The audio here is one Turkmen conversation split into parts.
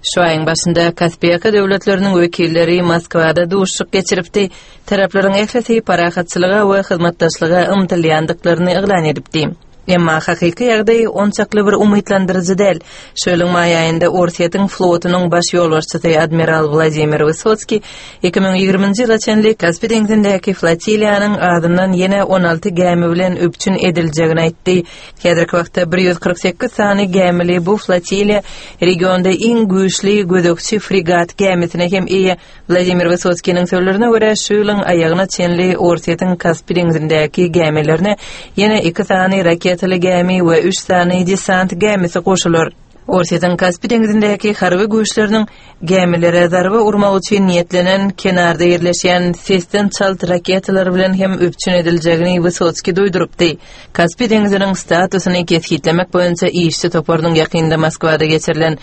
Şu ayın başında Kaspiya döwletleriniň wekilleri Moskwada duşuk geçiripdi. Taraplaryň ehlisi parahatçylyga we hyzmatdaşlyga ymtylýandyklaryny eglan edipdi. Emma hakyky ýagdaý onçakly bir umytlandyrjy däl. Şöyle may aýynda Orsiýetiň flotunyň baş ýolbaşçysy admiral Vladimir Vysotski 2020-nji ýyla çenli Kaspy deňizindäki flotiliýanyň adyndan ýene 16 gämi bilen öpçün ediljegini aýtdy. Häzirki wagtda 148 sany gämili bu flotiliýa regionda iň güýçli gödökçi fregat gämisine hem eýe. Vladimir Vysotskiň sözlerine görä şu ýylyň aýagyna çenli Orsiýetiň Kaspy deňizindäki gämilerine ýene 2 sany raket gämi we 3 sany desant gämisi goşulur. Orsiýetiň Kaspy deňizindäki harby güýçleriniň gämilere zarba urmak üçin niýetlenen kenarda ýerleşýän sesten çalt raketalary bilen hem öpçün ediljegini Vysotski duýdurupdy. Kaspy deňiziniň statusyny ketgitlemek boýunça işçi toparnyň ýakynda Moskwada geçirilen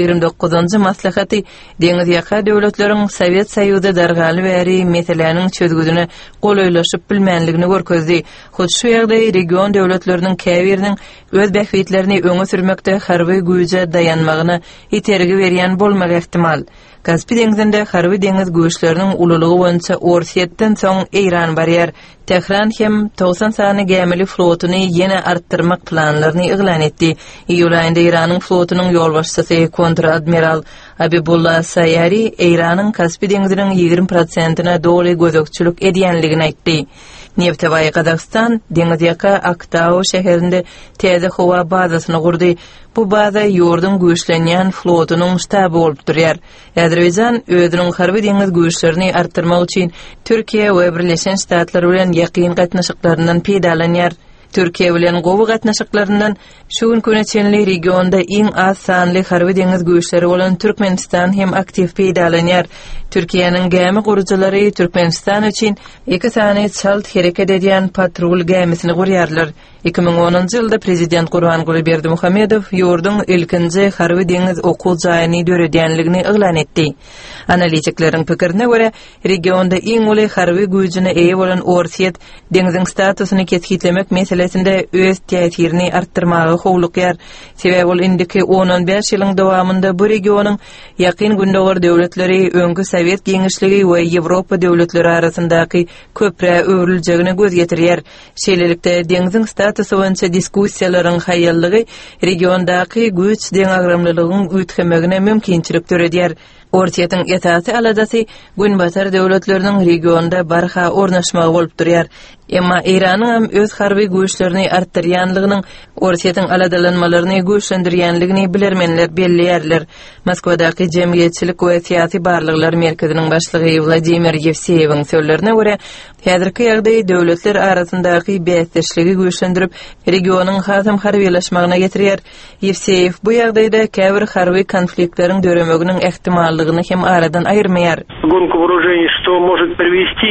29-njy maslahaty deňiz ýaka döwletleriň Sowet Soýuzy dargaly bäri meseleniň çözgüdüne golaýlaşyp bilmänligini görkezdi. Hut şu ýagdaý region döwletleriniň käbiriniň öz bähwitlerini öňe sürmekde harby dayanmagyna itergi berýän bolmak ehtimal. Kaspy deňizinde harby deňiz güýçleriniň ululygy boýunça Orsiýetden soň Eýran barýar. Tehran hem 90 sany gämili flotuny ýene artdyrmak planlaryny eglan etdi. Iýul aýynda Iranyň flotunyň ýolbaşçysy kontradmiral Abibullah Sayari Eýranyň Kaspy deňiziniň 20%-na doly gözökçülük edýänligini aýtdy. Neftevaý Kazakstan deňiz ýaka Aktau şäherinde täze howa bazasyny gurdy. Bu baza ýurdun güýçlenýän flotunyň ştaby bolup durýar. Azerbaýjan özüniň harby deňiz güýçlerini artdyrmak üçin Türkiýe we Birleşen Ştatlar bilen ýakyn gatnaşyklarynyň peýdalanýar. Türkiýe bilen gowy gatnaşyklaryndan şu günküne çenli regionda iň az sanly harby deňiz güýçleri bolan Türkmenistan hem aktiv peýdalanýar. Türkiýanyň gämi gurujylary Türkmenistan üçin 2 sany çalt hereket edýän patrul gämisini gurýarlar. 2010-njy ýylda prezident Gurbanguly Berdimuhammedow ýurdun ilkinji harby deňiz okuw jaýyny döredýänligini eglan etdi. Analitiklerin pikirine görä, regionda iň uly harby güýjüne eýe bolan Orsiýet deňiziň statusyny ketgitlemek meselesinde öz täsirini artdyrmagy howlukýar. Sebäbi ol indiki 10-15 ýylyň dowamında bu regionyň ýakyn gündäwir döwletleri öňkü Sowet Geňişligi we Ýewropa döwletleri arasyndaky köprä öwrüljegine göz getirýär. Şeýlelikde deňiziň statusy boýunça diskussiýalaryň haýallygy regiondaky güýç deňagramlylygyň üýtgemegine mümkinçilik töredýär. Orsiýetiň esasy aladasy günbatar döwletleriniň regionda barha ornaşmagy bolup durýar. Emma Eýranyň hem öz harby güýçlerini artdyrýanlygynyň Orsiýetiň aladalanmalaryny güýçlendirýänligini bilermenler belliýärler. Moskwadaky Jemgyýetçilik we Syýasy barlyklar merkeziniň başlygy Vladimir Yevseýewiň sözlerine görä, häzirki ýagdaý döwletler arasyndaky bäsleşligi güýçlendirip, regionyň hasam harbylaşmagyna getirýär. Yevseýew bu ýagdaýda käbir harby konfliktleriň döremeginiň ehtimallygyny hem aradan aýyrmaýar. Гонка вооружений, что может привести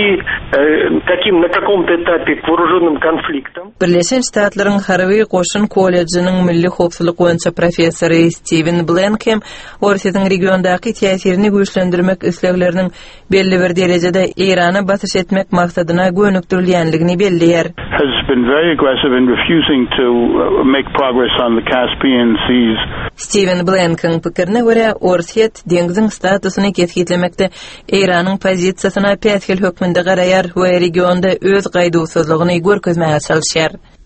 на каком-то этапе к вооруженным конфликтам. Birleşen Ştatlaryň harby goşun kollejining milli howpsuzlyk boýunça professory Steven Blankem Orsiýetiň regiondaky täsirini güýçlendirmek islegleriniň belli bir derejede Eýrana basyş etmek maksadyna gönükdirilýänligini belliýär. Has been very aggressive in refusing to make progress on the Caspian Seas. Steven Blankem pikirine görä, Orsiýet deňiziň statusyny ketgitlemekde Eýranyň pozisiýasyna päsgil hökmünde garaýar we regionda öz gaýdawsuzlygyny görkezmäge çalışýar.